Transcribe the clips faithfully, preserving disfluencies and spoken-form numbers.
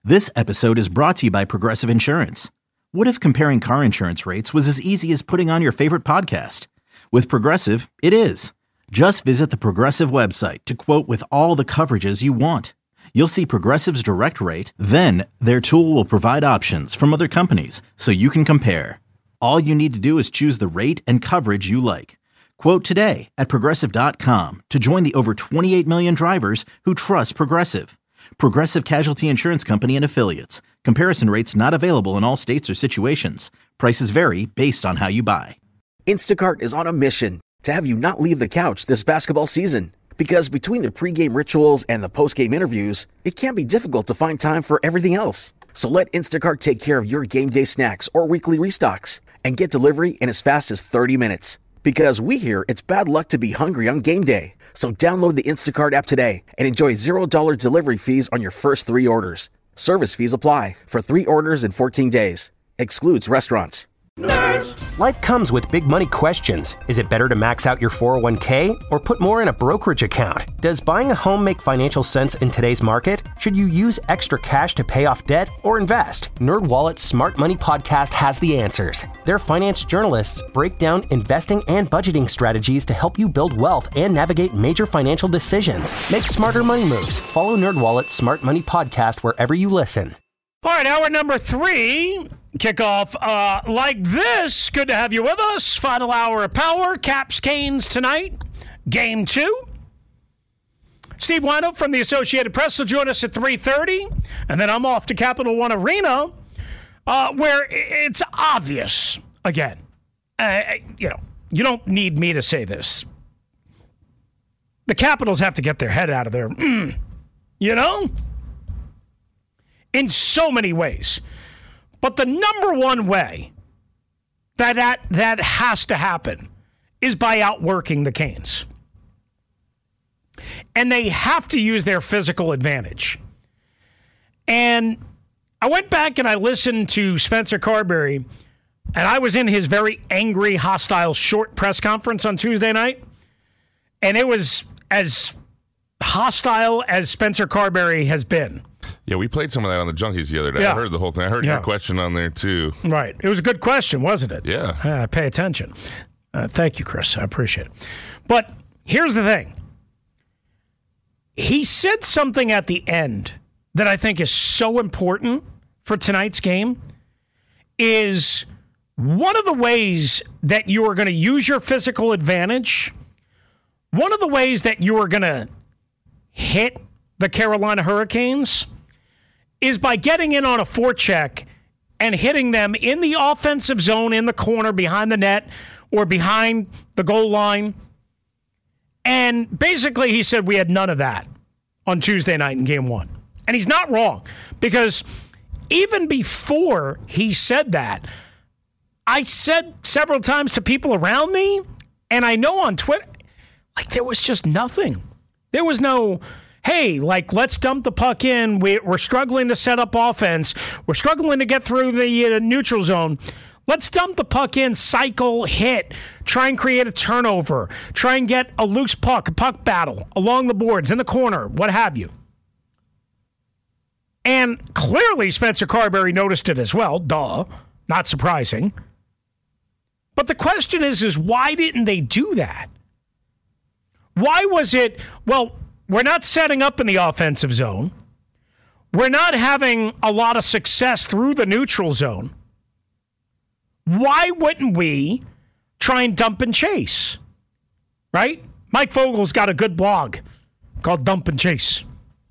This episode is brought to you by Progressive Insurance. What if comparing car insurance rates was as easy as putting on your favorite podcast? With Progressive, it is. Just visit the Progressive website to quote with all the coverages you want. You'll see Progressive's direct rate, then their tool will provide options from other companies so you can compare. All you need to do is choose the rate and coverage you like. Quote today at progressive dot com to join the over twenty-eight million drivers who trust Progressive. Progressive Casualty Insurance Company and Affiliates. Comparison rates not available in all states or situations. Prices vary based on how you buy. Instacart is on a mission to have you not leave the couch this basketball season. Because between the pregame rituals and the postgame interviews, it can be difficult to find time for everything else. So let Instacart take care of your game day snacks or weekly restocks and get delivery in as fast as thirty minutes. Because we hear it's bad luck to be hungry on game day. So download the Instacart app today and enjoy zero dollars delivery fees on your first three orders. Service fees apply for three orders in fourteen days. Excludes restaurants. Nerds. Life comes with big money questions. Is it better to max out your four oh one k or put more in a brokerage account? Does buying a home make financial sense in today's market? Should you use extra cash to pay off debt or invest? NerdWallet's Smart Money Podcast has the answers. Their finance journalists break down investing and budgeting strategies to help you build wealth and navigate major financial decisions. Make smarter money moves. Follow NerdWallet's Smart Money Podcast wherever you listen. All right, hour number three, kickoff uh, like this. Good to have you with us. Final hour of power. Caps Canes tonight. Game two. Steve Wino from the Associated Press will join us at three thirty. And then I'm off to Capital One Arena, uh, where it's obvious, again, uh, you know, you don't need me to say this. The Capitals have to get their head out of there. Mm, you know? In so many ways. But the number one way that, that that has to happen is by outworking the Canes. And they have to use their physical advantage. And I went back and I listened to Spencer Carberry, and I was in his very angry, hostile, short press conference on Tuesday night. And it was as hostile as Spencer Carberry has been. Yeah, we played some of that on the Junkies the other day. Yeah. I heard the whole thing. I heard yeah. your question on there, too. Right. It was a good question, wasn't it? Yeah. Uh, pay attention. Uh, thank you, Chris. I appreciate it. But here's the thing. He said something at the end that I think is so important for tonight's game is one of the ways that you are going to use your physical advantage, one of the ways that you are going to hit the Carolina Hurricanes is by getting in on a forecheck and hitting them in the offensive zone in the corner behind the net or behind the goal line. And basically he said we had none of that on Tuesday night in game one. And he's not wrong, because even before he said that, I said several times to people around me, and I know on Twitter, like there was just nothing. There was no... hey, like, let's dump the puck in. We, we're struggling to set up offense. We're struggling to get through the uh, neutral zone. Let's dump the puck in, cycle, hit, try and create a turnover, try and get a loose puck, a puck battle along the boards, in the corner, what have you. And clearly Spencer Carberry noticed it as well. Duh. Not surprising. But the question is, is why didn't they do that? Why was it, well, we're not setting up in the offensive zone. We're not having a lot of success through the neutral zone. Why wouldn't we try and dump and chase? Right? Mike Vogel's got a good blog called Dump and Chase.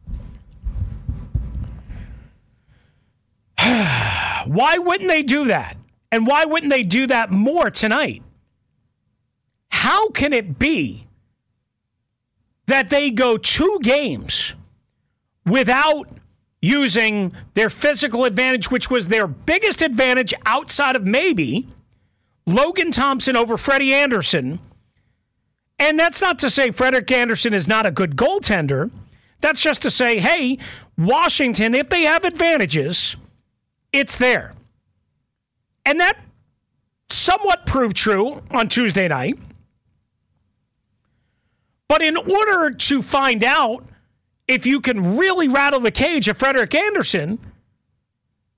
Why wouldn't they do that? And why wouldn't they do that more tonight? How can it be that they go two games without using their physical advantage, which was their biggest advantage outside of maybe Logan Thompson over Freddie Anderson? And that's not to say Frederik Andersen is not a good goaltender. That's just to say, hey, Washington, if they have advantages, it's there. And that somewhat proved true on Tuesday night. But in order to find out if you can really rattle the cage of Frederik Andersen,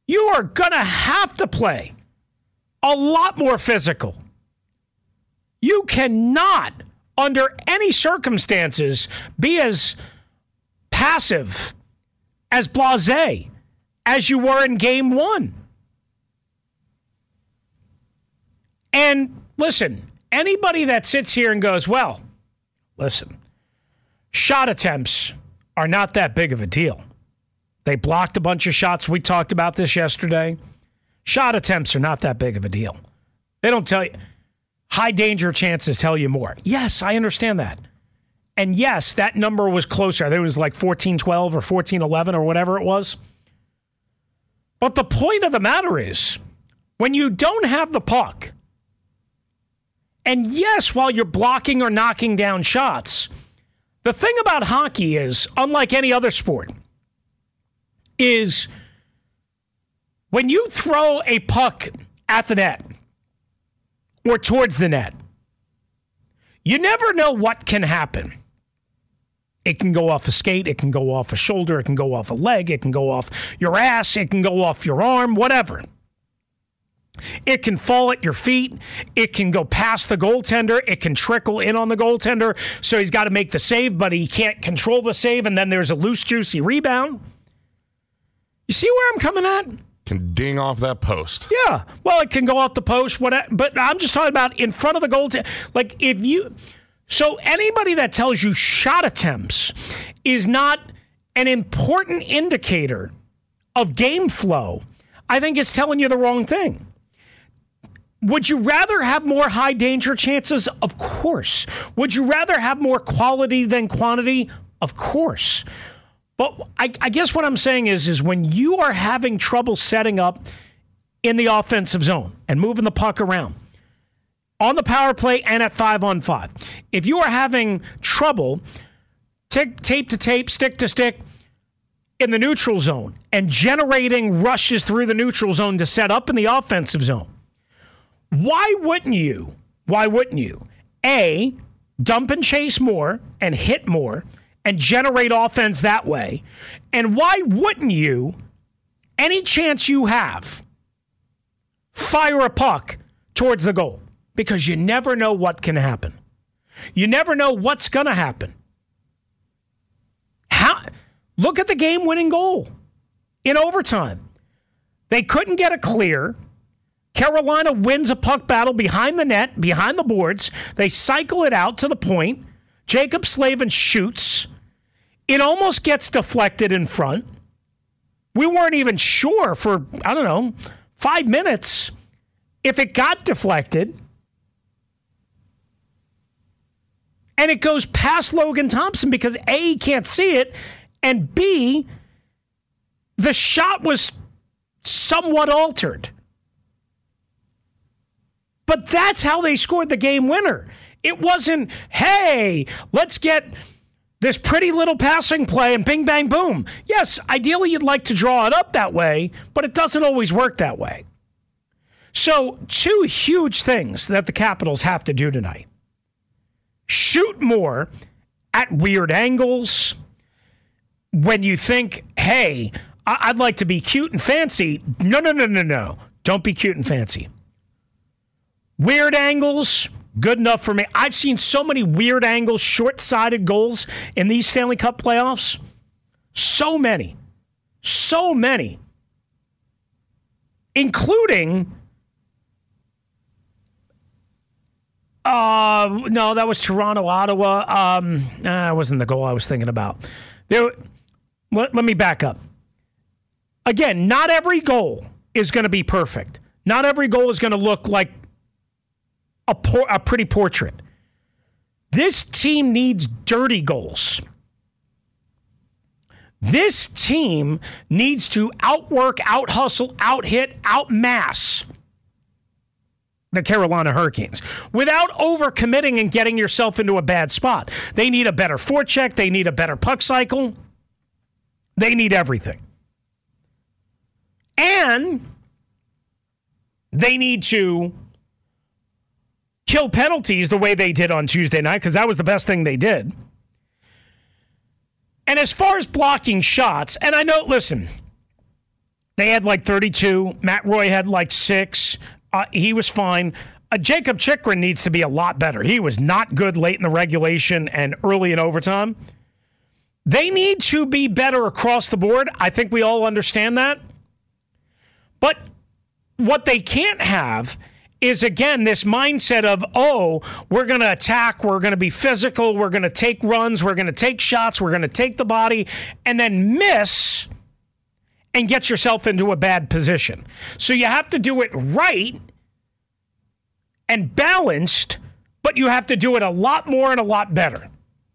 You are going to have to play a lot more physical. You cannot, under any circumstances, be as passive, as blasé as you were in game one. And listen, anybody that sits here and goes, well, listen, shot attempts are not that big of a deal. They blocked a bunch of shots. We talked about this yesterday. Shot attempts are not that big of a deal. They don't tell you. High danger chances tell you more. Yes, I understand that. And yes, that number was closer. I think it was like fourteen twelve or fourteen eleven or whatever it was. But the point of the matter is, when you don't have the puck, and yes, while you're blocking or knocking down shots, the thing about hockey is, unlike any other sport, is when you throw a puck at the net or towards the net, you never know what can happen. It can go off a skate, it can go off a shoulder, it can go off a leg, it can go off your ass, it can go off your arm, whatever. It can fall at your feet. It can go past the goaltender. It can trickle in on the goaltender. So he's got to make the save, but he can't control the save, and then there's a loose, juicy rebound. You see where I'm coming at? Can ding off that post. Yeah. Well, it can go off the post, whatever, but I'm just talking about in front of the goaltender. Like if you... So anybody that tells you shot attempts is not an important indicator of game flow, I think is telling you the wrong thing. Would you rather have more high danger chances? Of course. Would you rather have more quality than quantity? Of course. But I, I guess what I'm saying is, is when you are having trouble setting up in the offensive zone and moving the puck around, on the power play and at five on five. If you are having trouble t- tape to tape, stick to stick in the neutral zone and generating rushes through the neutral zone to set up in the offensive zone, why wouldn't you, why wouldn't you, A, dump and chase more and hit more and generate offense that way? And why wouldn't you, any chance you have, fire a puck towards the goal? Because you never know what can happen. You never know what's going to happen. How? Look at the game-winning goal in overtime. They couldn't get a clear. Carolina wins a puck battle behind the net, behind the boards. They cycle it out to the point. Jacob Slavin shoots. It almost gets deflected in front. We weren't even sure for, I don't know, five minutes if it got deflected. And it goes past Logan Thompson because A, he can't see it, and B, the shot was somewhat altered. But that's how they scored the game winner. It wasn't, hey, let's get this pretty little passing play and bing, bang, boom. Yes, ideally you'd like to draw it up that way, but it doesn't always work that way. So two huge things that the Capitals have to do tonight. Shoot more at weird angles. When you think, hey, I- I'd like to be cute and fancy. No, no, no, no, no. Don't be cute and fancy. Weird angles, good enough for me. I've seen so many weird angles, short-sided goals in these Stanley Cup playoffs. So many. So many. Including... Uh, no, that was Toronto, Ottawa. Um, that uh, wasn't the goal I was thinking about. There, let, let me back up. Again, not every goal is going to be perfect. Not every goal is going to look like a, por- a pretty portrait. This team needs dirty goals. This team needs to outwork, out-hustle, out-hit, out-mass the Carolina Hurricanes without overcommitting and getting yourself into a bad spot. They need a better forecheck. They need a better puck cycle. They need everything. And they need to kill penalties the way they did on Tuesday night, because that was the best thing they did. And as far as blocking shots, and I know, listen, They had like thirty-two. Matt Roy had like six. Uh, he was fine. Uh, Jacob Chikrin needs to be a lot better. He was not good late in the regulation and early in overtime. They need to be better across the board. I think we all understand that. But what they can't have is, again, this mindset of, oh, we're going to attack, we're going to be physical, we're going to take runs, we're going to take shots, we're going to take the body, and then miss and get yourself into a bad position. So you have to do it right and balanced, but you have to do it a lot more and a lot better.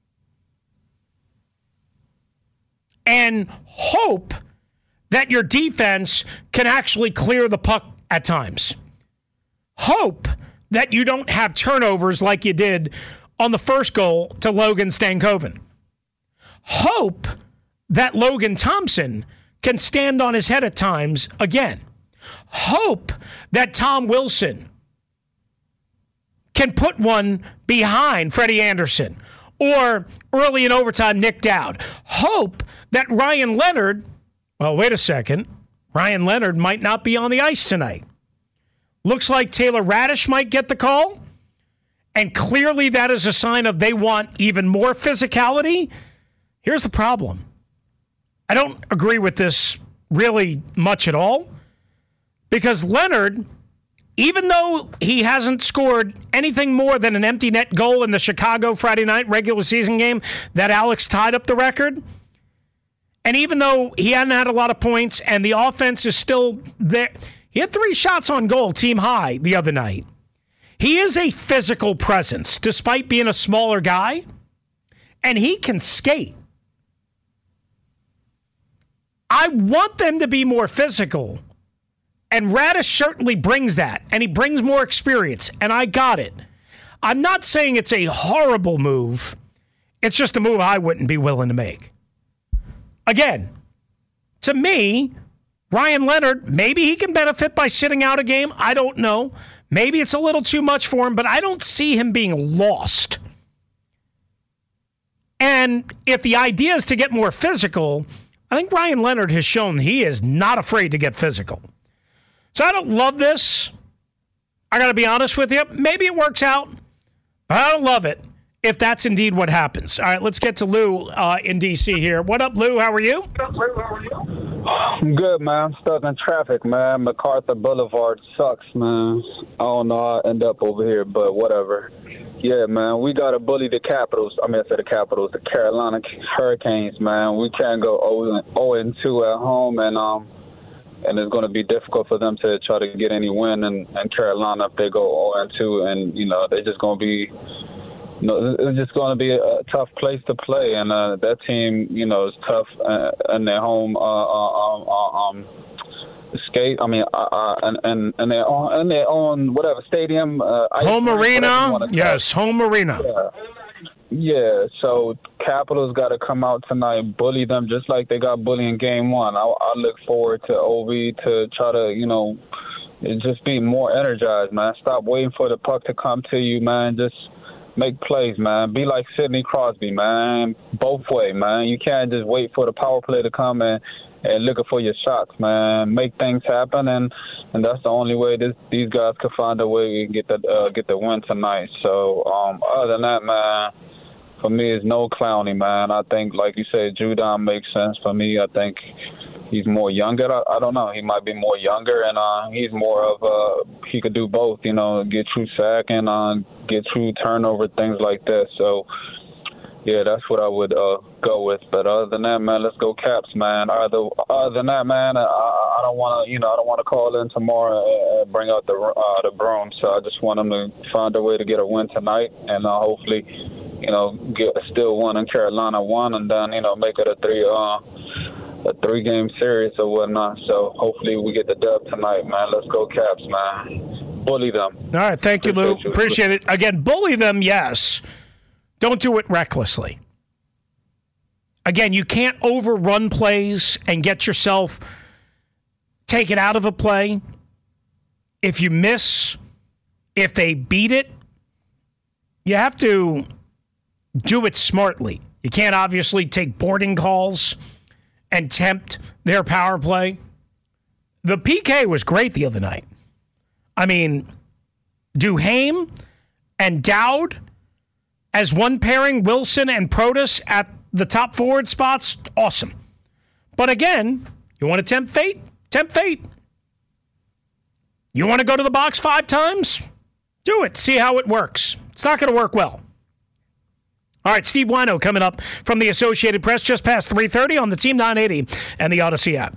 And hope that your defense can actually clear the puck at times. Hope that you don't have turnovers like you did on the first goal to Logan Stankoven. Hope that Logan Thompson can stand on his head at times again. Hope that Tom Wilson can put one behind Freddie Anderson, or early in overtime, Nick Dowd. Hope that Ryan Leonard, well, wait a second, Ryan Leonard might not be on the ice tonight. Looks like Taylor Radish might get the call, and clearly that is a sign of they want even more physicality. Here's the problem. I don't agree with this really much at all, because Leonard, even though he hasn't scored anything more than an empty net goal in the Chicago Friday night regular season game that Alex tied up the record, and even though he hadn't had a lot of points and the offense is still there, he had three shots on goal, team high, the other night. He is a physical presence, despite being a smaller guy, and he can skate. I want them to be more physical, and Radish certainly brings that, and he brings more experience, and I got it. I'm not saying it's a horrible move. It's just a move I wouldn't be willing to make. Again, to me, Ryan Leonard, maybe he can benefit by sitting out a game. I don't know. Maybe it's a little too much for him, but I don't see him being lost. And if the idea is to get more physical, I think Ryan Leonard has shown he is not afraid to get physical. So I don't love this. I got to be honest with you. Maybe it works out. I don't love it if that's indeed what happens. All right, let's get to Lou uh, in D C here. What up, Lou? How are you? I'm good, man. I'm stuck in traffic, man. MacArthur Boulevard sucks, man. I don't know how I end up over here, but whatever. Yeah, man, we got to bully the Capitals. I mean, I said the Capitals, the Carolina Hurricanes, man. We can't go oh and two at home, and um, and it's going to be difficult for them to try to get any win in, in Carolina if they go oh and two, and, you know, they're just going to be, you know, it's just going to be a tough place to play, and uh, that team, you know, is tough uh, in their home uh, uh, uh, um, skate. I mean, uh, uh, and and and their own, and their own whatever stadium, uh, home arena. Yes, home arena. Yeah. yeah. So Capitals got to come out tonight, bully them just like they got bullied in game one. I, I look forward to Ovi to try to, you know, just be more energized, man. Stop waiting for the puck to come to you, man. Just make plays, man. Be like Sidney Crosby, man. Both way, man. You can't just wait for the power play to come and, and looking for your shots, man. Make things happen, and, and that's the only way this, these guys can find a way to get the uh, get the win tonight. So um, other than that, man, for me, it's no Clowney, man. I think, like you said, Judon makes sense for me. I think he's more younger. I, I don't know. He might be more younger, and uh, he's more of a – he could do both, you know, get true sack and uh, get true turnover, things like that. So, yeah, that's what I would uh, go with. But other than that, man, let's go Caps, man. Other, other than that, man, I, I don't want to, you know, I don't want to call in tomorrow and bring out the uh, the broom. So I just want them to find a way to get a win tonight, and uh, hopefully, you know, get still one in Carolina one, and then, you know, make it a three uh, a three-game series or whatnot. So hopefully we get the dub tonight, man. Let's go Caps, man. Bully them. All right, thank you, Lou. Appreciate it. Again, bully them, yes. Don't do it recklessly. Again, you can't overrun plays and get yourself taken out of a play. If you miss, if they beat it, you have to do it smartly. You can't obviously take boarding calls and tempt their power play. the P K was great the other night. I mean, Duhaime and Dowd as one pairing, Wilson and Protas at the top forward spots, awesome. But again, you want to tempt fate? Tempt fate. You want to go to the box five times? Do it. See how it works. It's not going to work well. All right, Steve Wino coming up from the Associated Press just past three thirty on the Team nine eighty and the Odyssey app.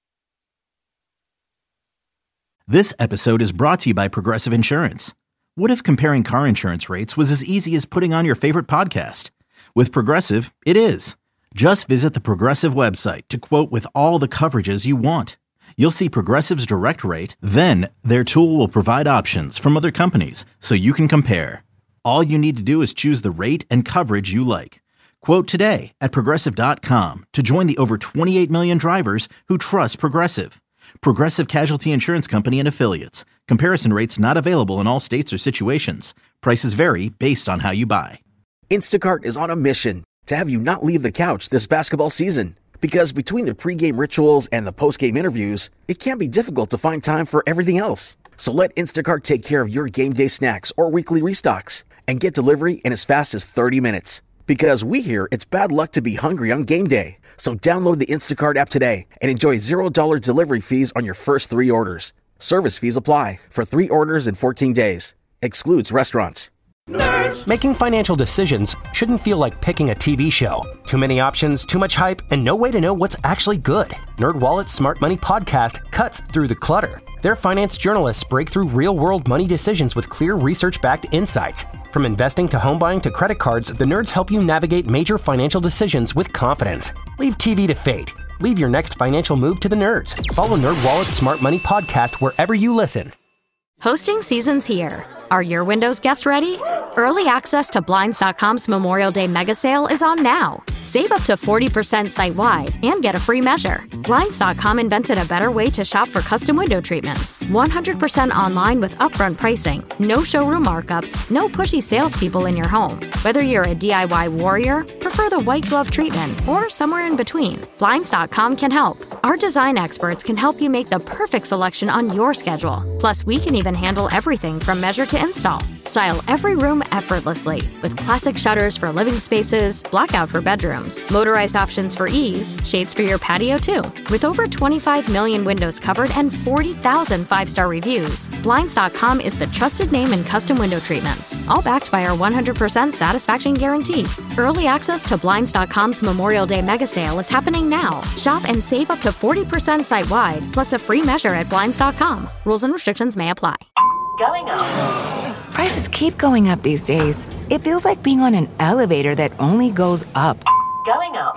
This episode is brought to you by Progressive Insurance. What if comparing car insurance rates was as easy as putting on your favorite podcast? With Progressive, it is. Just visit the Progressive website to quote with all the coverages you want. You'll see Progressive's direct rate, then their tool will provide options from other companies so you can compare. All you need to do is choose the rate and coverage you like. Quote today at Progressive dot com to join the over twenty-eight million drivers who trust Progressive. Progressive Casualty Insurance Company and Affiliates. Comparison rates not available in all states or situations. Prices vary based on how you buy. Instacart is on a mission to have you not leave the couch this basketball season. Because between the pregame rituals and the postgame interviews, it can be difficult to find time for everything else. So let Instacart take care of your game day snacks or weekly restocks and get delivery in as fast as thirty minutes. Because we hear it's bad luck to be hungry on game day. So download the Instacart app today and enjoy zero dollars delivery fees on your first three orders. Service fees apply for three orders in fourteen days. Excludes restaurants. Nerds. Making financial decisions shouldn't feel like picking a T V show. Too many options, too much hype, and no way to know what's actually good. NerdWallet's Smart Money Podcast cuts through the clutter. Their finance journalists break through real-world money decisions with clear research-backed insights. From investing to home buying to credit cards, the nerds help you navigate major financial decisions with confidence. Leave T V to fate. Leave your next financial move to the nerds. Follow NerdWallet's Smart Money Podcast wherever you listen. Hosting season's here. Are your windows guest ready? Early access to Blinds dot com's Memorial Day mega sale is on now. Save up to forty percent site-wide and get a free measure. Blinds dot com invented a better way to shop for custom window treatments. one hundred percent online with upfront pricing, no showroom markups, no pushy salespeople in your home. Whether you're a D I Y warrior, prefer the white glove treatment, or somewhere in between, Blinds dot com can help. Our design experts can help you make the perfect selection on your schedule. Plus, we can even handle everything from measure to install. Style every room effortlessly with classic shutters for living spaces, blackout for bedrooms, motorized options for ease, shades for your patio too. With over twenty-five million windows covered and forty thousand five-star reviews, Blinds dot com is the trusted name in custom window treatments, all backed by our one hundred percent satisfaction guarantee. Early access to Blinds dot com's Memorial Day mega sale is happening now. Shop and save up to forty percent site-wide, plus a free measure at Blinds dot com. Rules and restrictions may apply. Going up. Prices keep going up these days. It feels like being on an elevator that only goes up. Going up.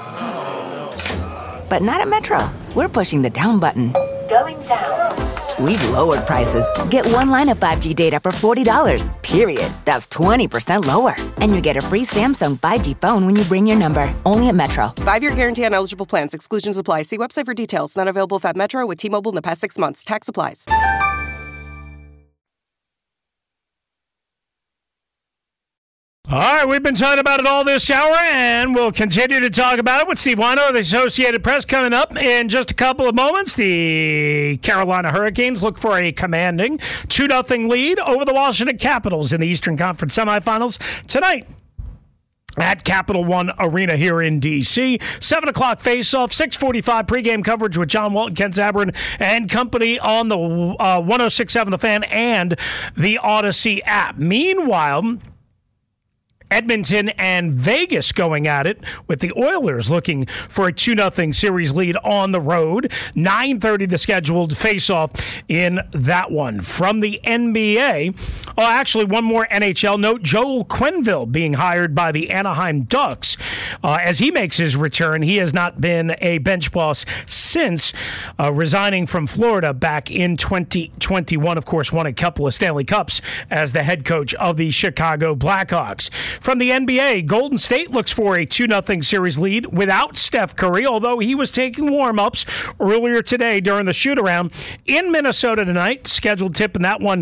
But not at Metro. We're pushing the down button. Going down. We've lowered prices. Get one line of five G data for forty dollars, period. That's twenty percent lower. And you get a free Samsung five G phone when you bring your number. Only at Metro. Five-year guarantee on eligible plans. Exclusions apply. See website for details. Not available if at Metro with T-Mobile in the past six months. Tax applies. All right, we've been talking about it all this hour, and we'll continue to talk about it with Steve Wino of the Associated Press coming up in just a couple of moments. The Carolina Hurricanes look for a commanding two nothing lead over the Washington Capitals in the Eastern Conference semifinals tonight at Capital One Arena here in D C seven o'clock face-off, six forty-five pregame coverage with John Walton, Ken Zabrin, and company on the uh, one oh six point seven The Fan and the Odyssey app. Meanwhile, Edmonton and Vegas going at it with the Oilers looking for a two nothing series lead on the road. nine thirty the scheduled face-off in that one. From the N B A, oh, actually one more N H L note, Joel Quenneville being hired by the Anaheim Ducks. Uh, as he makes his return, he has not been a bench boss since uh, resigning from Florida back in twenty twenty-one. Of course, won a couple of Stanley Cups as the head coach of the Chicago Blackhawks. From the N B A, Golden State looks for a two nothing series lead without Steph Curry, although he was taking warm-ups earlier today during the shoot-around in Minnesota tonight. Scheduled tip in that one,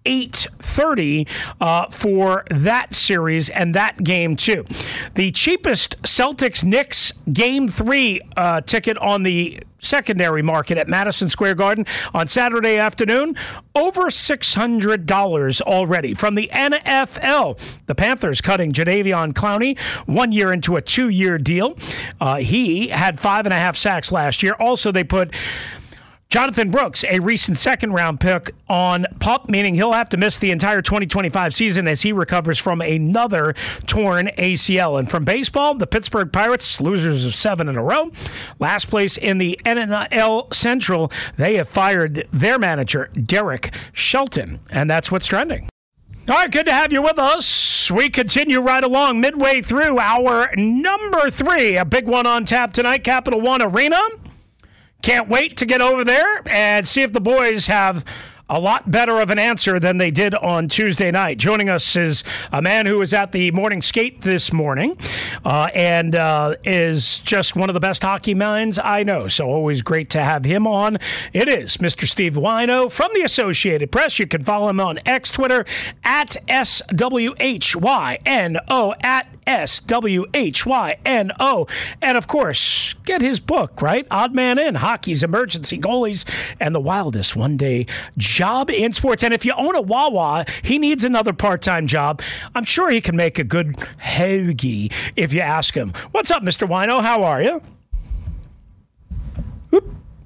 eight thirty uh, for that series and that game, too. The cheapest Celtics-Knicks Game three uh, ticket on the secondary market at Madison Square Garden on Saturday afternoon, over six hundred dollars already. From the N F L, the Panthers cutting Jadeveon Clowney one year into a two-year deal. Uh, he had five and a half sacks last year. Also, they put Jonathan Brooks, a recent second-round pick, on PUP, meaning he'll have to miss the entire twenty twenty-five season as he recovers from another torn A C L. And from baseball, the Pittsburgh Pirates, losers of seven in a row, last place in the N L Central, they have fired their manager, Derek Shelton, and that's what's trending. All right, good to have you with us. We continue right along midway through our number three, a big one on tap tonight, Capital One Arena. Can't wait to get over there and see if the boys have a lot better of an answer than they did on Tuesday night. Joining us is a man who was at the morning skate this morning uh, and uh, is just one of the best hockey minds I know. So always great to have him on. It is Mister Steve Whyno from the Associated Press. You can follow him on X, Twitter, at S W H Y N O, at S W H Y N O. And, of course, get his book, right? Odd Man In, Hockey's Emergency Goalies and the Wildest One-Day Job in Sports. And if you own a Wawa, he needs another part-time job. I'm sure he can make a good hoagie if you ask him. What's up, Mister Whyno? How are you? Whoop.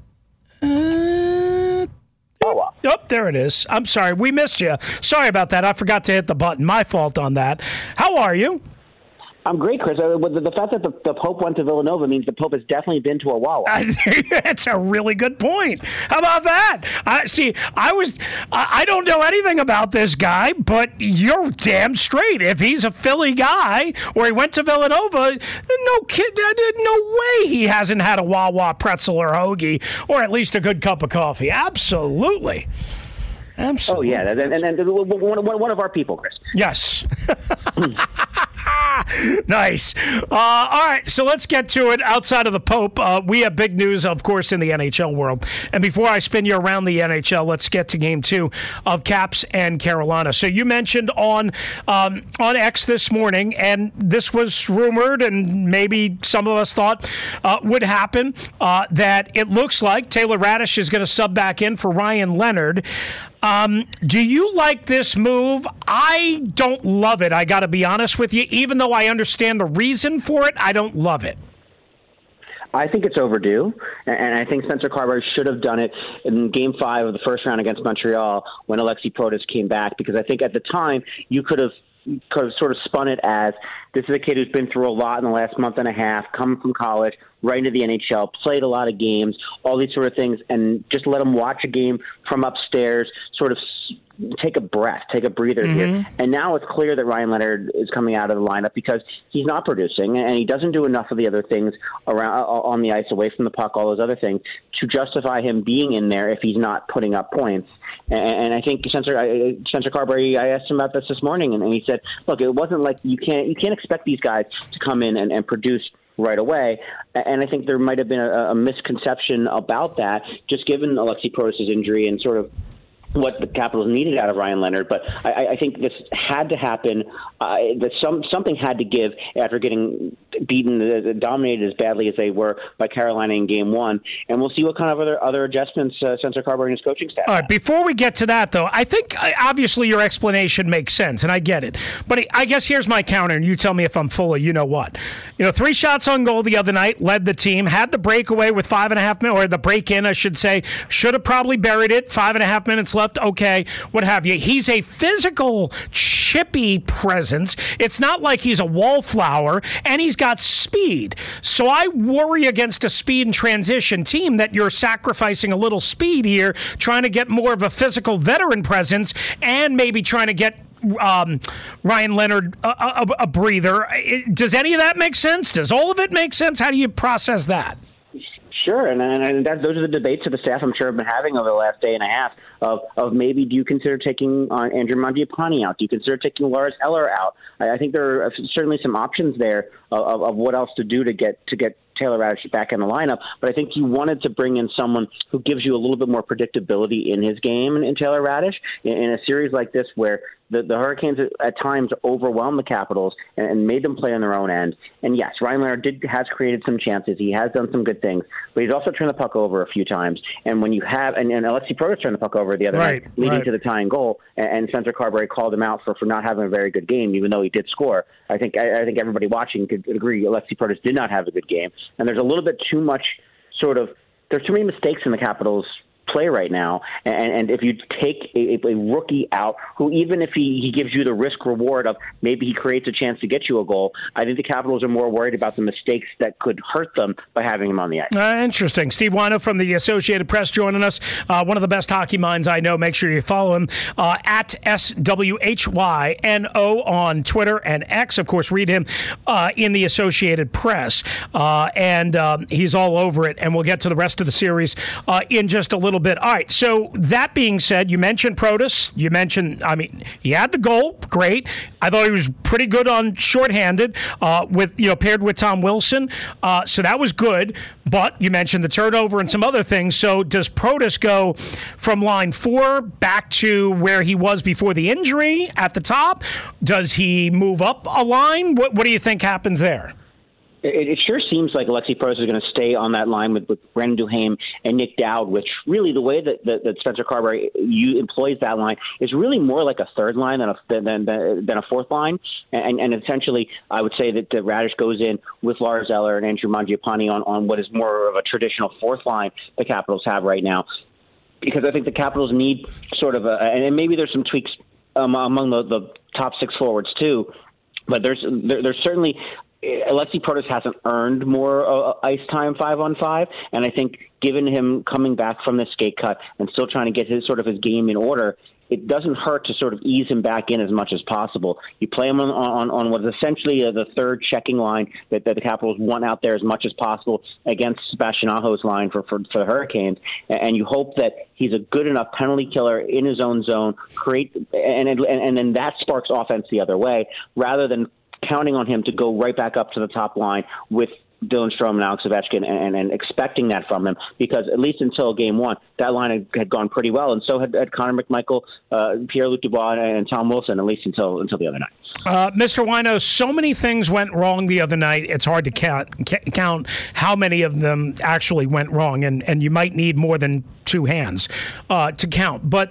Uh... Oh, there it is. I'm sorry. We missed you. Sorry about that. I forgot to hit the button. My fault on that. How are you? I'm great, Chris. Uh, the, the fact that the, the Pope went to Villanova means the Pope has definitely been to a Wawa. That's a really good point. How about that? I see. I was. I, I don't know anything about this guy, but you're damn straight. If he's a Philly guy or he went to Villanova, no kid, no way he hasn't had a Wawa pretzel or hoagie or at least a good cup of coffee. Absolutely. Absolutely. Oh yeah, and, and, and one, one of our people, Chris. Yes. Nice. Uh, all right, so let's get to it. Outside of the Pope, uh, we have big news, of course, in the N H L world. And before I spin you around the N H L, let's get to game two of Caps and Carolina. So you mentioned on um, on X this morning, and this was rumored, and maybe some of us thought uh, would happen, uh, that it looks like Taylor Radish is going to sub back in for Ryan Leonard. Um, do you like this move? I don't love it, I got to be honest with you. Even though I understand the reason for it, I don't love it. I think it's overdue, and I think Spencer Carberry should have done it in Game five of the first round against Montreal when Alexi Protas came back, because I think at the time you could have could have sort of spun it as this is a kid who's been through a lot in the last month and a half, coming from college, right into the N H L, played a lot of games, all these sort of things, and just let him watch a game from upstairs, sort of take a breath, take a breather mm-hmm. here. And now it's clear that Ryan Leonard is coming out of the lineup because he's not producing, and he doesn't do enough of the other things around on the ice, away from the puck, all those other things, to justify him being in there if he's not putting up points. And I think Spencer, Spencer Carberry, I asked him about this this morning, and he said, look, it wasn't like you can't you can't expect these guys to come in and, and produce right away. And I think there might have been a, a misconception about that, just given Alexi Protas' injury and sort of what the Capitals needed out of Ryan Leonard. But I, I think this had to happen. Uh, that some something had to give after getting beaten, uh, dominated as badly as they were by Carolina in Game One. And we'll see what kind of other other adjustments uh, Spencer Carberry and his coaching staff. All right, before we get to that, though, I think uh, obviously your explanation makes sense, and I get it. But I guess here's my counter, and you tell me if I'm full of you know what. You know, three shots on goal the other night, led the team, had the breakaway with five and a half minutes, or the break-in, I should say. Should have probably buried it. Five and a half minutes left. Okay, what have you. He's a physical, chippy presence. It's not like he's a wallflower, and he's got speed. So I worry against a speed and transition team that you're sacrificing a little speed here, trying to get more of a physical veteran presence, and maybe trying to get um, Ryan Leonard a, a, a breather. Does any of that make sense? Does all of it make sense? How do you process that? Sure, and, and that, those are the debates that the staff, I'm sure, have been having over the last day and a half of, of maybe do you consider taking uh, Andrew Mangiapane out? Do you consider taking Lars Eller out? I, I think there are certainly some options there of, of what else to do to get to get Taylor Radish back in the lineup, but I think you wanted to bring in someone who gives you a little bit more predictability in his game in, in Taylor Radish in, in a series like this where the, the Hurricanes at times overwhelmed the Capitals and, and made them play on their own end. And yes, Ryan Leonard did, has created some chances. He has done some good things, but he's also turned the puck over a few times. And when you have, and, and Alexi Protas turned the puck over the other right, night, leading right. to the tying goal, and, and Spencer Carberry called him out for, for not having a very good game, even though he did score. I think I, I think everybody watching could agree Alexi Protas did not have a good game. And there's a little bit too much sort of, there's too many mistakes in the Capitals play right now, and, and if you take a, a rookie out who, even if he, he gives you the risk reward of maybe he creates a chance to get you a goal, I think the Capitals are more worried about the mistakes that could hurt them by having him on the ice. Uh, interesting. Steve Whyno from the Associated Press joining us. Uh, one of the best hockey minds I know. Make sure you follow him uh, at S W H Y N O on Twitter and X. Of course, read him uh, in the Associated Press, uh, and um, he's all over it. And we'll get to the rest of the series uh, in just a little bit. All right, so that being said, you mentioned Protas. You mentioned, I mean, he had the goal. Great. I thought he was pretty good on shorthanded uh, with, you know, paired with Tom Wilson. Uh, so that was good. But you mentioned the turnover and some other things. So does Protas go from line four back to where he was before the injury at the top? Does he move up a line? What, what do you think happens there? It, it sure seems like Alexi Protas is going to stay on that line with, with Brandon Duhaime and Nick Dowd, which really the way that, that, that Spencer Carberry you employs that line is really more like a third line than a, than, than, than a fourth line. And, and essentially, I would say that the Radish goes in with Lars Eller and Andrew Mangiapane on, on what is more of a traditional fourth line the Capitals have right now. Because I think the Capitals need sort of a, and maybe there's some tweaks um, among the, the top six forwards too, but there's there, there's certainly Alexi Protas hasn't earned more uh, ice time five on five, and I think given him coming back from the skate cut and still trying to get his sort of his game in order, it doesn't hurt to sort of ease him back in as much as possible. You play him on on, on what is essentially uh, the third checking line that, that the Capitals want out there as much as possible against Sebastian Aho's line for, for, for the Hurricanes, and you hope that he's a good enough penalty killer in his own zone, create and and, and then that sparks offense the other way, rather than counting on him to go right back up to the top line with Dylan Strome and Alex Ovechkin and, and, and expecting that from him, because at least until game one, that line had, had gone pretty well, and so had, had Connor McMichael, uh, Pierre-Luc Dubois, and Tom Wilson, at least until until the other night. Uh, Mister Whyno, so many things went wrong the other night. It's hard to count, count how many of them actually went wrong, and, and you might need more than two hands uh, to count. But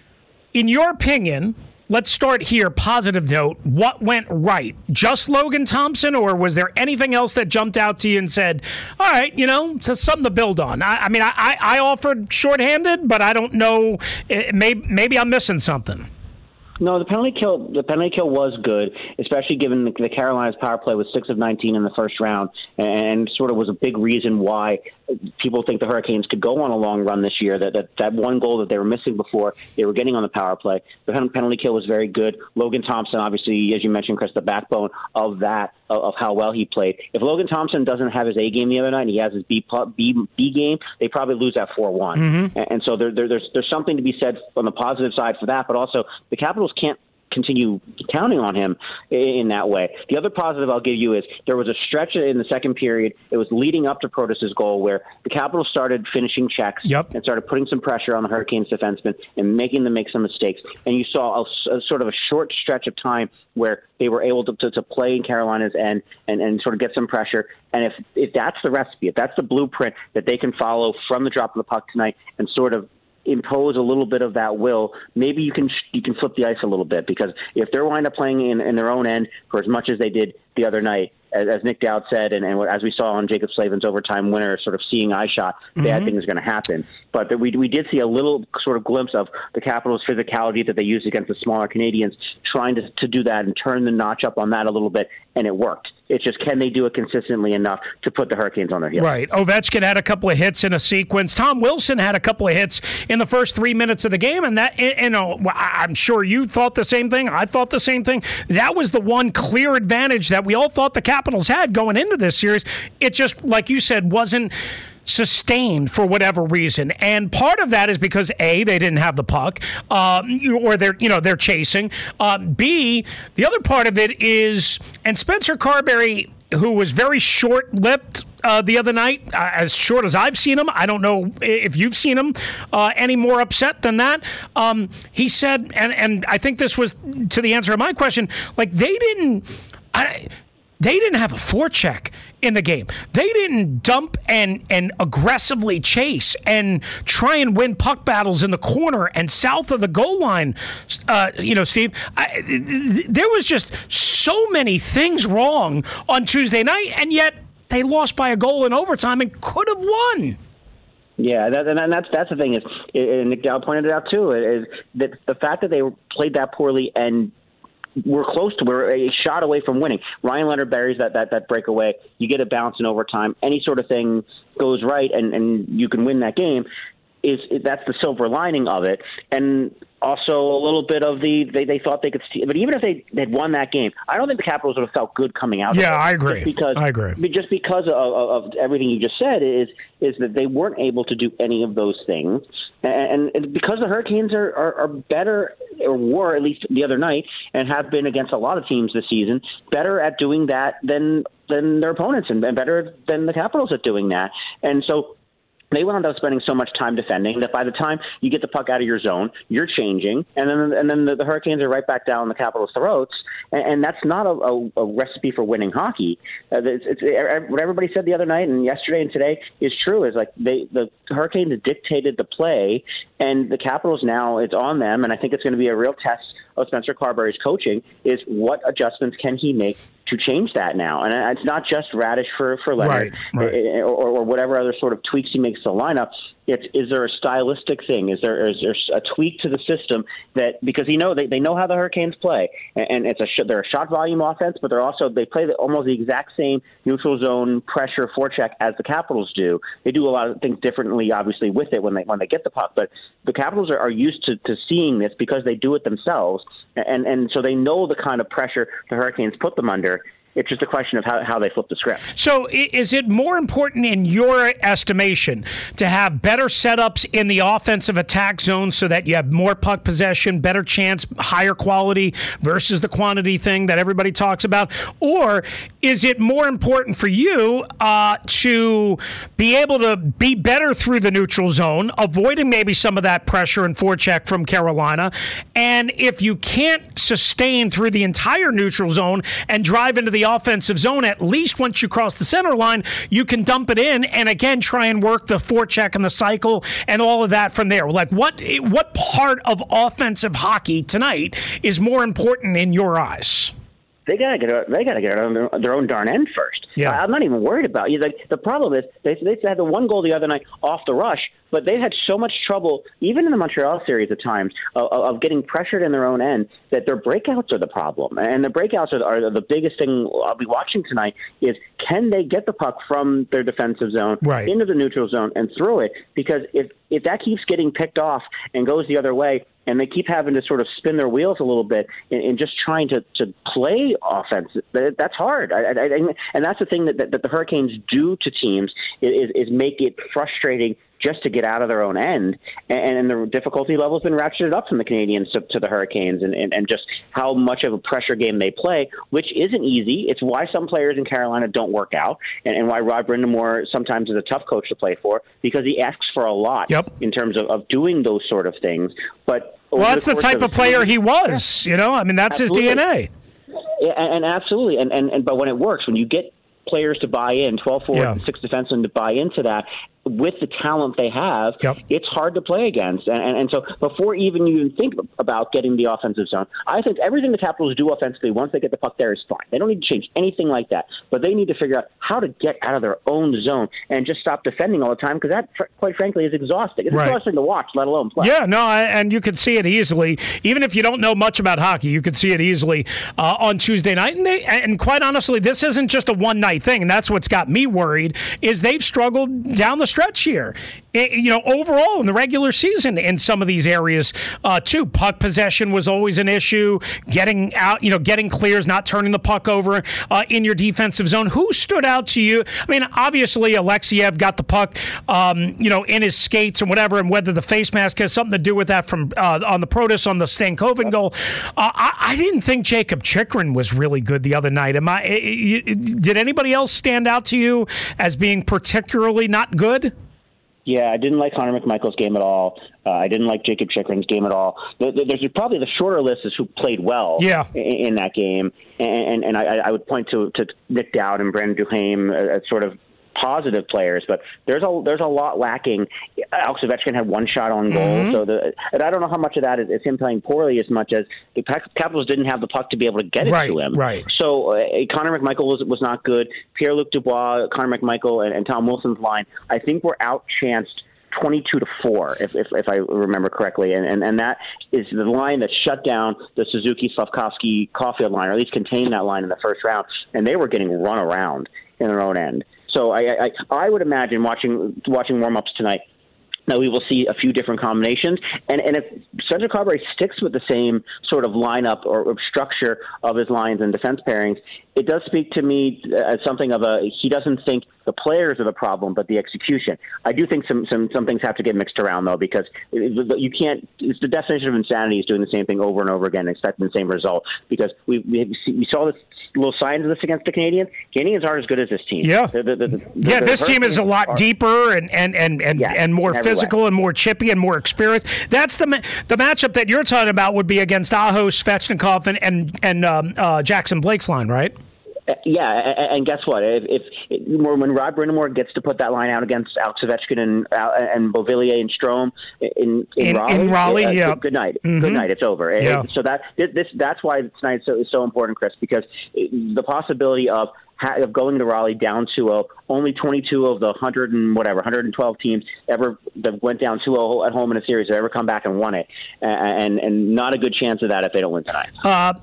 in your opinion, let's start here. Positive note. What went right? Just Logan Thompson, or was there anything else that jumped out to you and said, all right, you know, it's something to build on? I, I mean, I, I offered shorthanded, but I don't know. Maybe, maybe I'm missing something. No, the penalty kill. The penalty kill was good, especially given the, the Carolinas' power play was six of nineteen in the first round, and sort of was a big reason why people think the Hurricanes could go on a long run this year. That that, that one goal that they were missing before, they were getting on the power play. The penalty kill was very good. Logan Thompson, obviously, as you mentioned, Chris, the backbone of that, of, of how well he played. If Logan Thompson doesn't have his A game the other night and he has his B B, B game, they probably lose that four one. Mm-hmm. And, and so there, there, there's there's something to be said on the positive side for that, but also the Capitals can't continue counting on him in that way. The other positive I'll give you is there was a stretch in the second period. It was leading up to Protas' goal where the Capitals started finishing checks yep. and started putting some pressure on the Hurricanes defensemen and making them make some mistakes. And you saw a, a sort of a short stretch of time where they were able to, to, to play in Carolina's end and, and sort of get some pressure. And if, if that's the recipe, if that's the blueprint that they can follow from the drop of the puck tonight and sort of impose a little bit of that will, maybe you can you can flip the ice a little bit, because if they're wind up playing in, in their own end for as much as they did the other night, as, as Nick Dowd said, and, and as we saw on Jacob Slavin's overtime winner, sort of seeing eye shot, mm-hmm. bad things are going to happen. But we we did see a little sort of glimpse of the Capitals' physicality that they used against the smaller Canadians, trying to, to do that and turn the notch up on that a little bit, and it worked. It's just, can they do it consistently enough to put the Hurricanes on their heels? Right. Ovechkin had a couple of hits in a sequence. Tom Wilson had a couple of hits in the first three minutes of the game, and that, you know, I'm sure you thought the same thing. I thought the same thing. That was the one clear advantage that we all thought the Capitals had going into this series. It just, like you said, wasn't sustained for whatever reason, and part of that is because A, they didn't have the puck, um, or they're you know they're chasing. Uh, B, the other part of it is, and Spencer Carberry, who was very short-lipped uh, the other night, uh, as short as I've seen him. I don't know if you've seen him uh, any more upset than that. Um, he said, and and I think this was to the answer of my question. Like they didn't. I, They didn't have a forecheck in the game. They didn't dump and and aggressively chase and try and win puck battles in the corner and south of the goal line. Uh, you know, Steve, I, th- there was just so many things wrong on Tuesday night, and yet they lost by a goal in overtime and could have won. Yeah, that, and that's that's the thing is, and Nick Dow pointed it out too, is that the fact that they played that poorly and we're close to, we're a shot away from winning. Ryan Leonard buries that, that, that breakaway. You get a bounce in overtime. Any sort of thing goes right, and, and you can win that game. Is that's the silver lining of it. And also a little bit of the, they, they thought they could see, but even if they had won that game, I don't think the Capitals would have felt good coming out. Yeah, of it. I agree. Just because, I agree. Just because of, of, of everything you just said is is that they weren't able to do any of those things. And, and because the Hurricanes are, are, are better, or were at least the other night, and have been against a lot of teams this season, better at doing that than than their opponents, and better than the Capitals at doing that. And so they wound up spending so much time defending that by the time you get the puck out of your zone, you're changing, and then and then the, the Hurricanes are right back down the Capitals' throats, and, and that's not a, a, a recipe for winning hockey. Uh, it's, it's, what everybody said the other night and yesterday and today is true. Is like they the Hurricanes dictated the play, and the Capitals now it's on them, and I think it's going to be a real test of Spencer Carberry's coaching is what adjustments can he make to change that now. And it's not just Radish for, for Leonard right, right. Or, or whatever other sort of tweaks he makes to the lineup. It's, is there a stylistic thing? Is there is there a tweak to the system that, because you know they, they know how the Hurricanes play, and it's a they're a shot volume offense, but they're also they play the, almost the exact same neutral zone pressure forecheck as the Capitals do. They do a lot of things differently, obviously, with it when they when they get the puck, but the Capitals are, are used to, to seeing this because they do it themselves, and and so they know the kind of pressure the Hurricanes put them under. It's just a question of how, how they flip the script. So is it more important in your estimation to have better setups in the offensive attack zone so that you have more puck possession, better chance, higher quality versus the quantity thing that everybody talks about? Or is it more important for you uh, to be able to be better through the neutral zone, avoiding maybe some of that pressure and forecheck from Carolina? And if you can't sustain through the entire neutral zone and drive into the offensive zone, at least once you cross the center line, you can dump it in and again try and work the forecheck and the cycle and all of that from there. Like what what part of offensive hockey tonight is more important in your eyes? They gotta get they gotta get on their, their own darn end first. Yeah. I'm not even worried about you. Like the problem is they they had the one goal the other night off the rush, but they had so much trouble, even in the Montreal series at times, of, of getting pressured in their own end that their breakouts are the problem. And the breakouts are, are the biggest thing I'll be watching tonight is can they get the puck from their defensive zone right. into the neutral zone and throw it? Because if, if that keeps getting picked off and goes the other way, and they keep having to sort of spin their wheels a little bit in, in just trying to, to play offense. That, that's hard. I, I, I, and that's the thing that, that, that the Hurricanes do to teams is, is make it frustrating just to get out of their own end. And, and the difficulty level has been ratcheted up from the Canadians to, to the Hurricanes and, and, and just how much of a pressure game they play, which isn't easy. It's why some players in Carolina don't work out and, and why Rod Brind'Amour sometimes is a tough coach to play for because he asks for a lot yep. in terms of, of doing those sort of things. But well, that's the, the type of, of player he was, yeah. you know? I mean, that's absolutely. his D N A. Yeah, and, and absolutely. And, and, and but when it works, when you get players to buy in, twelve forward, yeah. six defensemen to buy into that, with the talent they have, yep. it's hard to play against. And, and, and so before even you even think about getting the offensive zone, I think everything the Capitals do offensively, once they get the puck there, is fine. They don't need to change anything like that. But they need to figure out how to get out of their own zone and just stop defending all the time, because that, quite frankly, is exhausting. It's right. exhausting to watch, let alone play. Yeah, no, and you can see it easily. Even if you don't know much about hockey, you could see it easily uh, on Tuesday night. And, they, and quite honestly, this isn't just a one-night thing, and that's what's got me worried, is they've struggled down the stretch here. you know, overall in the regular season in some of these areas uh, too. Puck possession was always an issue. Getting out, you know, getting clears, not turning the puck over uh, in your defensive zone. Who stood out to you? I mean, obviously Alexeyev got the puck, um, you know, in his skates and whatever, and whether the face mask has something to do with that from uh, on the Protas on the Stankoven goal. Uh, I, I didn't think Jacob Chychrun was really good the other night. Am I? Did anybody else stand out to you as being particularly not good? Yeah, I didn't like Connor McMichael's game at all. Uh, I didn't like Jacob Chychrun's game at all. There's probably the shorter list is who played well yeah. in, in that game. And, and, and I, I would point to, to Nick Dowd and Brandon Duhaime as sort of positive players, but there's a there's a lot lacking. Alex Ovechkin had one shot on goal, mm-hmm. so the and I don't know how much of that is, is him playing poorly as much as the Capitals didn't have the puck to be able to get it right, to him. Right. So uh, Connor McMichael was was not good. Pierre-Luc Dubois, Connor McMichael, and, and Tom Wilson's line, I think, were outchanced twenty-two to four, if, if if I remember correctly, and, and and that is the line that shut down the Suzuki, Slavkovsky, Caulfield line, or at least contained that line in the first round, and they were getting run around in their own end. So I, I, I would imagine watching watching warm-ups tonight that we will see a few different combinations. And, and if Spencer Carberry sticks with the same sort of lineup or, or structure of his lines and defense pairings, it does speak to me as something of a he doesn't think the players are the problem, but the execution. I do think some, some, some things have to get mixed around, though, because you can't – it's the definition of insanity is doing the same thing over and over again and expecting the same result, because we, we, we saw this little signs of this against the Canadians. Canadians aren't as good as this team. Yeah, the, the, the, the, yeah. the, this the team is a lot are, deeper and and and and, yeah, and more physical way. and more chippy and more experienced. That's the the matchup that you're talking about would be against Aho, Svechnikov, and and and um, uh, Jackson Blake's line, right? Uh, yeah, and guess what? If, if, if when Rod Brind'Amour gets to put that line out against Alex Ovechkin and and Beauvillier and Strome in in, in Raleigh, in Raleigh, uh, yeah. Good night, mm-hmm. good night. It's over. Yeah. And so that this that's why tonight is so, is so important, Chris, because the possibility of of going to Raleigh down two oh, only twenty-two of the one hundred and whatever, one hundred twelve teams ever that went down two oh at home in a series have ever come back and won it, and and not a good chance of that if they don't win tonight. Uh,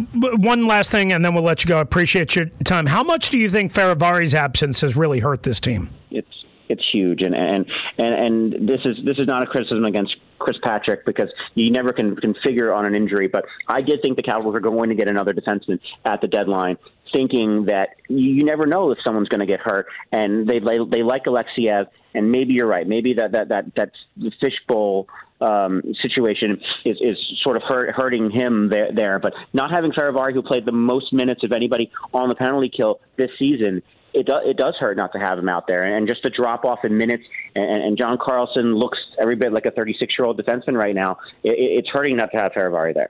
one last thing, and then we'll let you go. I appreciate your time. How much do you think Ferravari's absence has really hurt this team? It's it's huge, and and and, and this is this is not a criticism against Chris Patrick, because you never can, can figure on an injury, but I did think the Capitals were going to get another defenseman at the deadline, thinking that you, you never know if someone's going to get hurt, and they they, they like Alexeyev, and maybe you're right, maybe that that that that's the fishbowl um, situation is, is sort of hurt, hurting him there, there, but not having Ferravari, who played the most minutes of anybody on the penalty kill this season, it does it does hurt not to have him out there, and just the drop off in minutes. And, and John Carlson looks every bit like a thirty-six year old defenseman right now. It, it's hurting not to have Ferravari there.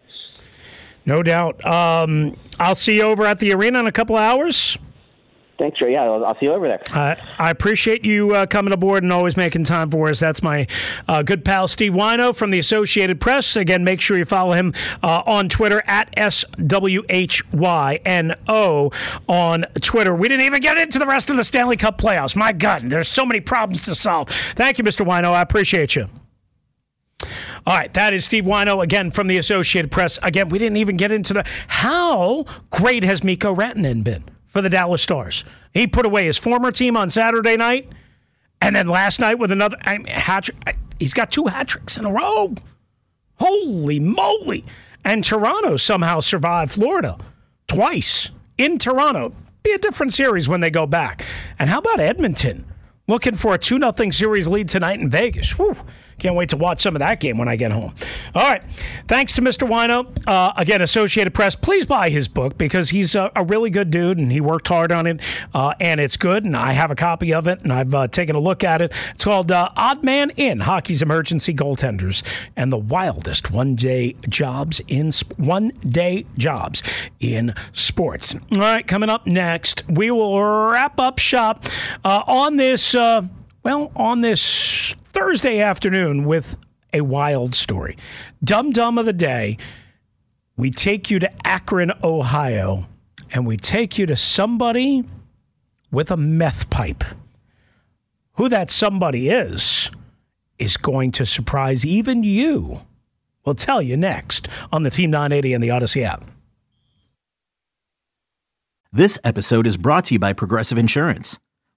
No doubt. Um, I'll see you over at the arena in a couple of hours. Thanks, Ray. Yeah, I'll, I'll see you over there. Uh, I appreciate you uh, coming aboard and always making time for us. That's my uh, good pal, Steve Wino from the Associated Press. Again, make sure you follow him uh, on Twitter, at S W H Y N O on Twitter. We didn't even get into the rest of the Stanley Cup playoffs. My God, there's so many problems to solve. Thank you, Mister Wino. I appreciate you. All right, that is Steve Wino, again, from the Associated Press. Again, we didn't even get into the... How great has Mikko Rantanen been for the Dallas Stars? He put away his former team on Saturday night, and then last night with another I mean, hat trick. He's got two hat tricks in a row. Holy moly. And Toronto somehow survived Florida twice in Toronto. Be a different series when they go back. And how about Edmonton? Looking for a two nothing series lead tonight in Vegas. Whew. Can't wait to watch some of that game when I get home. All right. Thanks to Mister Wino. Uh, again, Associated Press, please buy his book, because he's a, a really good dude, and he worked hard on it, uh, and it's good, and I have a copy of it, and I've uh, taken a look at it. It's called uh, Odd Man In, Hockey's Emergency Goaltenders and the Wildest One-Day Jobs in sp- One-Day Jobs in Sports. All right, coming up next, we will wrap up shop uh, on this, uh, well, on this Thursday afternoon with a wild story. Dum Dum of the Day. We take you to Akron, Ohio, and we take you to somebody with a meth pipe. Who that somebody is, is going to surprise even you. We'll tell you next on the Team nine eighty and the Odyssey app. This episode is brought to you by Progressive Insurance.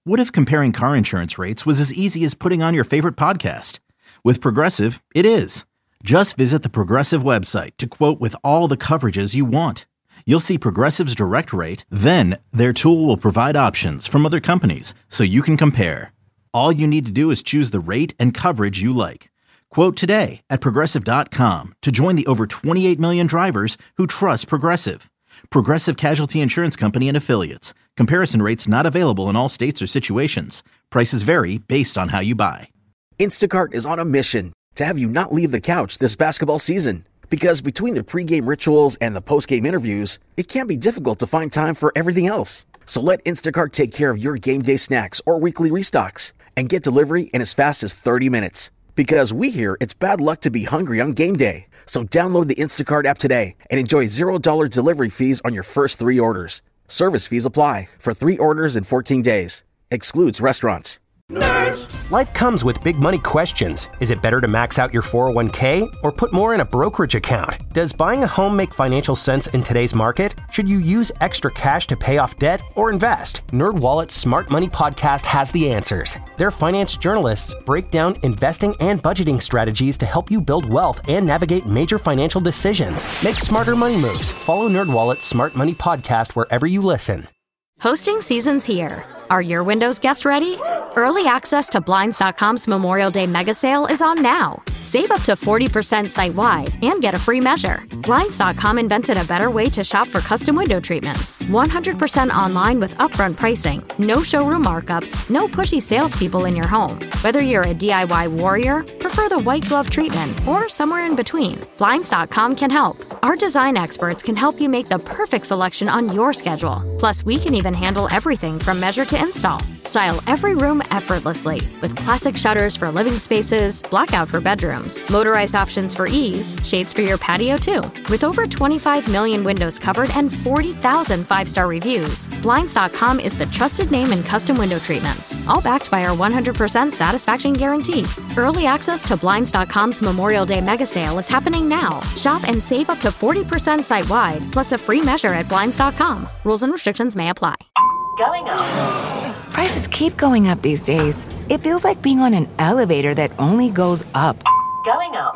What if comparing car insurance rates was as easy as putting on your favorite podcast? With Progressive, it is. Just visit the Progressive website to quote with all the coverages you want. You'll see Progressive's direct rate, then their tool will provide options from other companies so you can compare. All you need to do is choose the rate and coverage you like. Quote today at Progressive dot com to join the over twenty-eight million drivers who trust Progressive. Progressive Casualty Insurance Company and Affiliates. Comparison rates not available in all states or situations. Prices vary based on how you buy. Instacart is on a mission to have you not leave the couch this basketball season. Because between the pregame rituals and the postgame interviews, it can be difficult to find time for everything else. So let Instacart take care of your game day snacks or weekly restocks and get delivery in as fast as thirty minutes. Because we hear it's bad luck to be hungry on game day. So download the Instacart app today and enjoy zero dollars delivery fees on your first three orders. Service fees apply for three orders in fourteen days. Excludes restaurants. Nerds. Life comes with big money questions. Is it better to max out your four oh one k or put more in a brokerage account? Does buying a home make financial sense in today's market? Should you use extra cash to pay off debt or invest? NerdWallet's Smart Money Podcast has the answers. Their finance journalists break down investing and budgeting strategies to help you build wealth and navigate major financial decisions. Make smarter money moves. Follow NerdWallet's Smart Money Podcast wherever you listen. Hosting season's here. Are your windows guest ready? Early access to Blinds dot com's Memorial Day mega sale is on now. Save up to forty percent site-wide and get a free measure. Blinds dot com invented a better way to shop for custom window treatments. one hundred percent online with upfront pricing, no showroom markups, no pushy salespeople in your home. Whether you're a D I Y warrior, prefer the white glove treatment, or somewhere in between, Blinds dot com can help. Our design experts can help you make the perfect selection on your schedule. Plus, we can even handle everything from measure to install. Style every room effortlessly with classic shutters for living spaces, blackout for bedrooms, motorized options for ease, shades for your patio too. With over twenty-five million windows covered and forty thousand five-star reviews, Blinds dot com is the trusted name in custom window treatments, all backed by our one hundred percent satisfaction guarantee. Early access to Blinds dot com's Memorial Day mega sale is happening now. Shop and save up to forty percent site-wide, plus a free measure at Blinds dot com. Rules and restrictions may apply. Going up. Prices keep going up these days. It feels like being on an elevator that only goes up. Going up.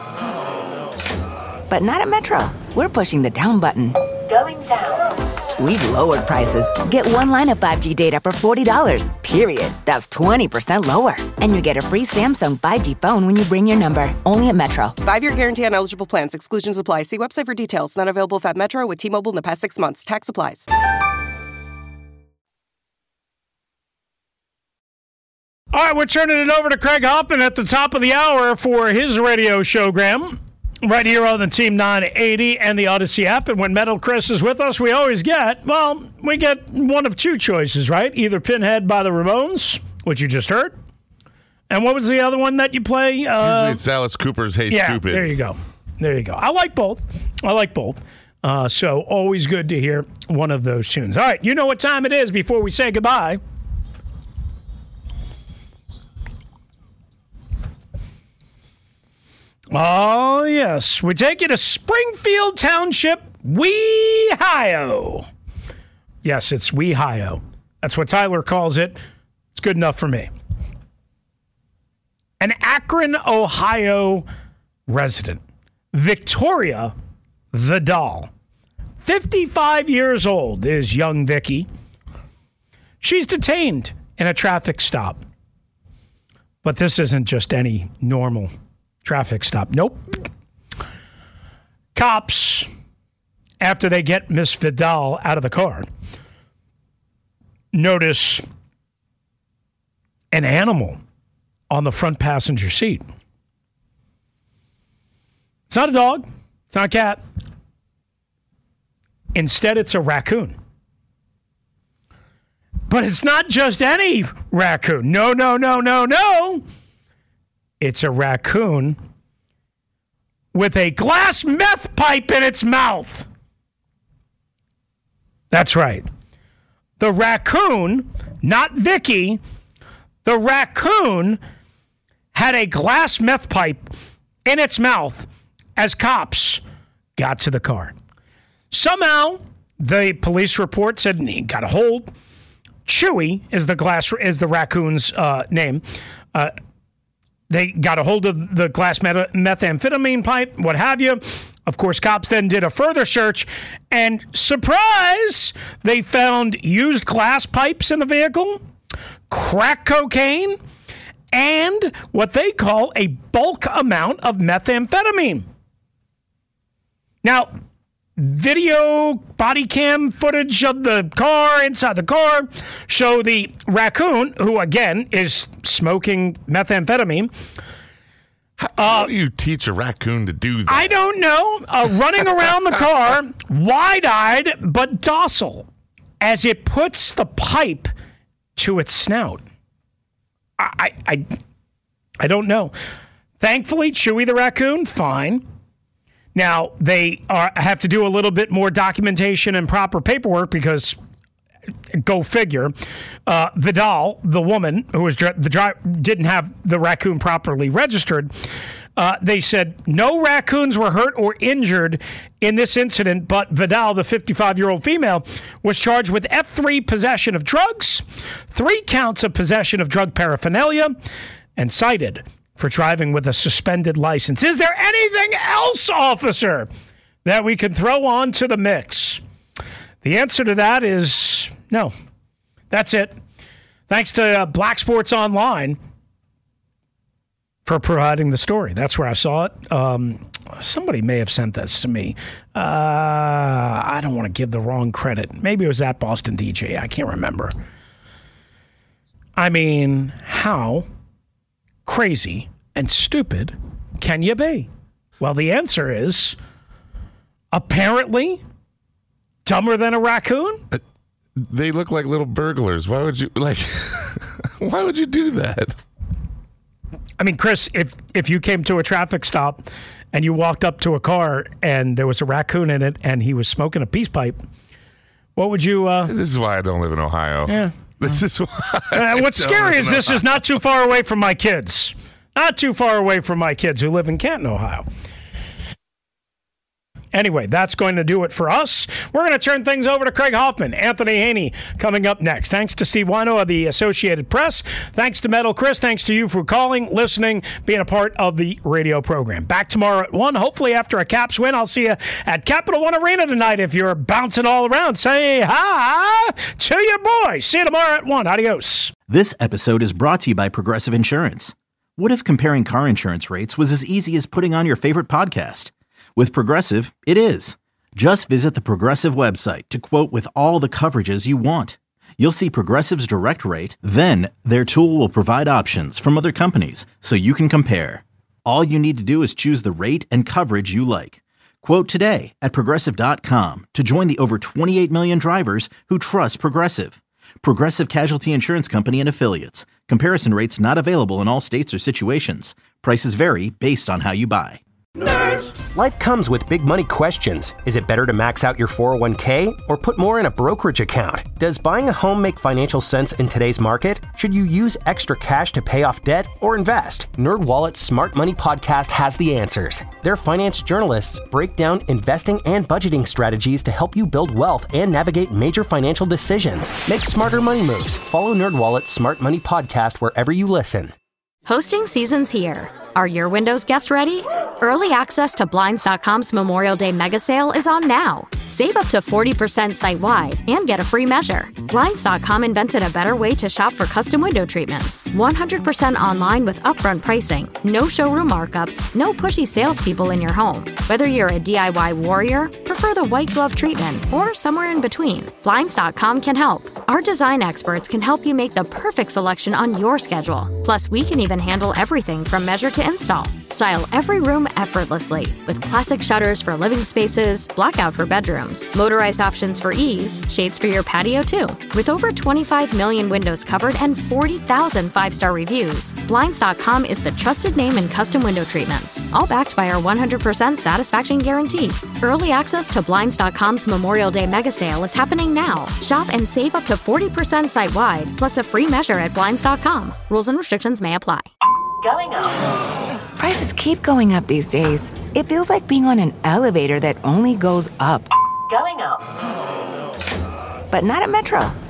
But not at Metro. We're pushing the down button. Going down. We've lowered prices. Get one line of five G data for forty dollars, period. That's twenty percent lower. And you get a free Samsung five G phone when you bring your number. Only at Metro. Five-year guarantee on eligible plans. Exclusions apply. See website for details. Not available if at Metro with T-Mobile in the past six months. Tax applies. All right, we're turning it over to Craig Hoffman at the top of the hour for his radio showgram right here on the Team nine eighty and the Odyssey app. And when Metal Chris is with us, we always get, well, we get one of two choices, right? Either Pinhead by the Ramones, which you just heard. And what was the other one that you play? Uh, Usually it's Alice Cooper's Hey yeah, Stupid. There you go. There you go. I like both. I like both. Uh, so always good to hear one of those tunes. All right, you know what time it is before we say goodbye. Oh, yes. We take you to Springfield Township, Wehio. Yes, it's Wehio. That's what Tyler calls it. It's good enough for me. An Akron, Ohio resident, Victoria the Doll. fifty-five years old is young Vicky. She's detained in a traffic stop. But this isn't just any normal traffic stop. Nope. Cops, after they get Miss Vidal out of the car, notice an animal on the front passenger seat. It's not a dog. It's not a cat. Instead, it's a raccoon. But it's not just any raccoon. No, no, no, no, no. It's a raccoon with a glass meth pipe in its mouth. That's right. The raccoon, not Vicky, the raccoon had a glass meth pipe in its mouth as cops got to the car. Somehow, the police report said he got a hold Chewy is the glass is the raccoon's uh, name. Uh, they got a hold of the glass meta- methamphetamine pipe, what have you. Of course, cops then did a further search, and surprise, they found used glass pipes in the vehicle, crack cocaine, and what they call a bulk amount of methamphetamine. Now, video body cam footage of the car, inside the car, show the raccoon, who, again, is smoking methamphetamine. How, how do you teach a raccoon to do that? I don't know. Uh, running around the car, wide-eyed but docile, as it puts the pipe to its snout. I, I, I don't know. Thankfully, Chewy the raccoon, fine. Now, they are, have to do a little bit more documentation and proper paperwork because, go figure, uh, Vidal, the woman who was dri- the driver, didn't have the raccoon properly registered. Uh, they said no raccoons were hurt or injured in this incident, but Vidal, the fifty-five-year-old female, was charged with F three possession of drugs, three counts of possession of drug paraphernalia, and cited for driving with a suspended license. Is there anything else, officer, that we can throw on to the mix? The answer to that is no. That's it. Thanks to uh, Black Sports Online for providing the story. That's where I saw it. Um, somebody may have sent this to me. Uh, I don't want to give the wrong credit. Maybe it was at Boston D J. I can't remember. I mean, how crazy and stupid can you be? Well, the answer is apparently dumber than a raccoon. Uh, they look like little burglars. Why would you like? Why would you do that? I mean, Chris, if if you came to a traffic stop and you walked up to a car and there was a raccoon in it and he was smoking a peace pipe, what would you? Uh, this is why I don't live in Ohio. Yeah. This is why. Uh, what's scary is this is not too far away from my kids. Not too far away from my kids who live in Canton, Ohio. Anyway, that's going to do it for us. We're going to turn things over to Craig Hoffman, Anthony Haney coming up next. Thanks to Steve Wino of the Associated Press. Thanks to Metal Chris. Thanks to you for calling, listening, being a part of the radio program. Back tomorrow at one, hopefully after a Caps win. I'll see you at Capital One Arena tonight if you're bouncing all around. Say hi to your boy. See you tomorrow at one. Adios. This episode is brought to you by Progressive Insurance. What if comparing car insurance rates was as easy as putting on your favorite podcast? With Progressive, it is. Just visit the Progressive website to quote with all the coverages you want. You'll see Progressive's direct rate, then their tool will provide options from other companies so you can compare. All you need to do is choose the rate and coverage you like. Quote today at Progressive dot com to join the over twenty-eight million drivers who trust Progressive. Progressive Casualty Insurance Company and Affiliates. Comparison rates not available in all states or situations. Prices vary based on how you buy. Nerds. Life comes with big money questions. Is it better to max out your four oh one k or put more in a brokerage account? Does buying a home make financial sense in today's market? Should you use extra cash to pay off debt or invest? NerdWallet's Smart Money Podcast has the answers. Their finance journalists break down investing and budgeting strategies to help you build wealth and navigate major financial decisions. Make smarter money moves. Follow NerdWallet's Smart Money Podcast wherever you listen. Hosting season's here. Are your windows guest ready? Early access to Blinds dot com's Memorial Day mega sale is on now. Save up to forty percent site-wide and get a free measure. Blinds dot com invented a better way to shop for custom window treatments. one hundred percent online with upfront pricing, no showroom markups, no pushy salespeople in your home. Whether you're a D I Y warrior, prefer the white glove treatment, or somewhere in between, Blinds dot com can help. Our design experts can help you make the perfect selection on your schedule. Plus, we can even handle everything from measure to install. Style every room effortlessly with classic shutters for living spaces, blackout for bedrooms, motorized options for ease, shades for your patio too. With over twenty-five million windows covered and forty thousand five-star reviews, Blinds dot com is the trusted name in custom window treatments, all backed by our one hundred percent satisfaction guarantee. Early access to Blinds dot com's Memorial Day mega sale is happening now. Shop and save up to forty percent site-wide, plus a free measure at Blinds dot com. Rules and restrictions may apply. Going up. Prices keep going up these days. It feels like being on an elevator that only goes up. Going up. But not at Metro.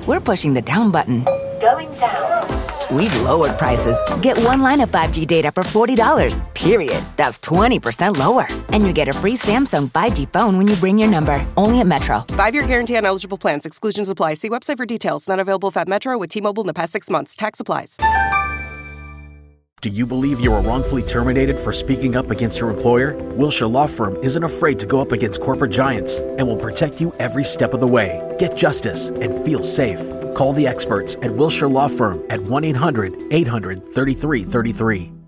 we're pushing the down button. Going down. We've lowered prices. Get one line of five G data for forty dollars, period. That's twenty percent lower. And you get a free Samsung five G phone when you bring your number. Only at Metro. Five-year guarantee on eligible plans. Exclusions apply. See website for details. Not available if at Metro with T-Mobile in the past six months. Tax applies. Do you believe you were wrongfully terminated for speaking up against your employer? Wilshire Law Firm isn't afraid to go up against corporate giants and will protect you every step of the way. Get justice and feel safe. Call the experts at Wilshire Law Firm at one eight hundred eight hundred thirty-three thirty-three.